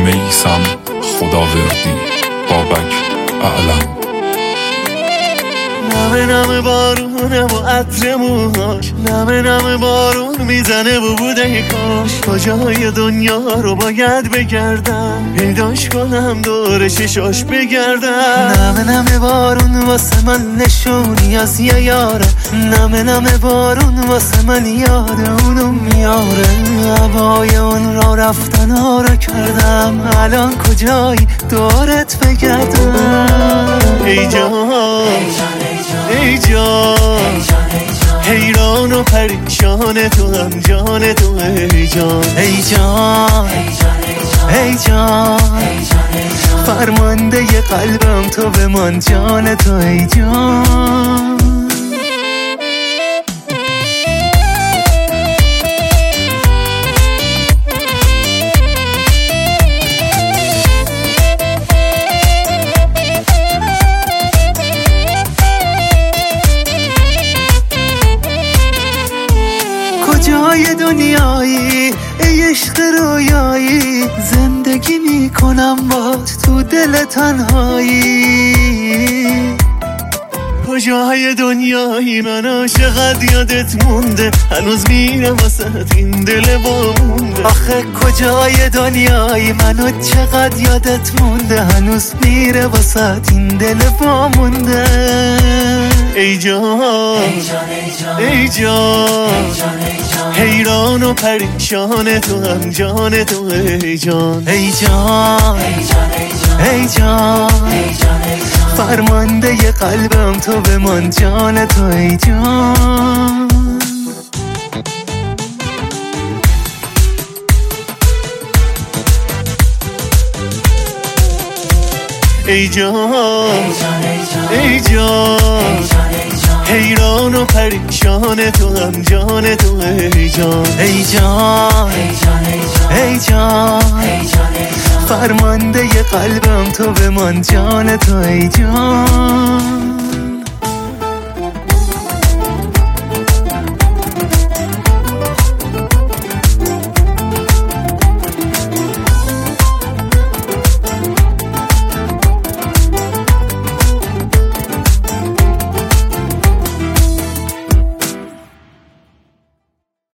میسم خداوردی بابک اعلم. نمه نمه بارونه و عطر موهاش، نمه نمه بارون میزنه و بوده کاش کجای دنیا رو باید بگردم، پیداش کنم دور ششاش بگردم. نمه نمه بارون واسه من نشونی از یه یاره، نمه نمه بارون واسه من یاد اونو میاره. هوای اون را رفتن ها را کردم، الان کجایی دورت بگردم. ای جان ای جان حیران و پریشان تو هم جان تو. ای جان ای جان ای جان فرمانده ی قلبم تو بمان جان تو. ای جان کجای دنیایی ای عشق رویایی، زندگی میکنم باز تو دل تنهایی. کجای دنیایی من عاشقت یادت مونده، هنوز میره واسه این دل وامونده. آخه کجای دنیایی منو چقدر یادت مونده، هنوز میره واسه این دل وامونده. ای جان ای جان حیران و پریشان تو هم جان تو. ای جان ای جان ای جان فرمانده ی قلبم تو بمان جان تو. ای جان ای جان ای جان حیران و پریشان تو هم جان تو. ای جان ای جان ای جان فرمانده ی قلبم تو بمان جان تو. ای جان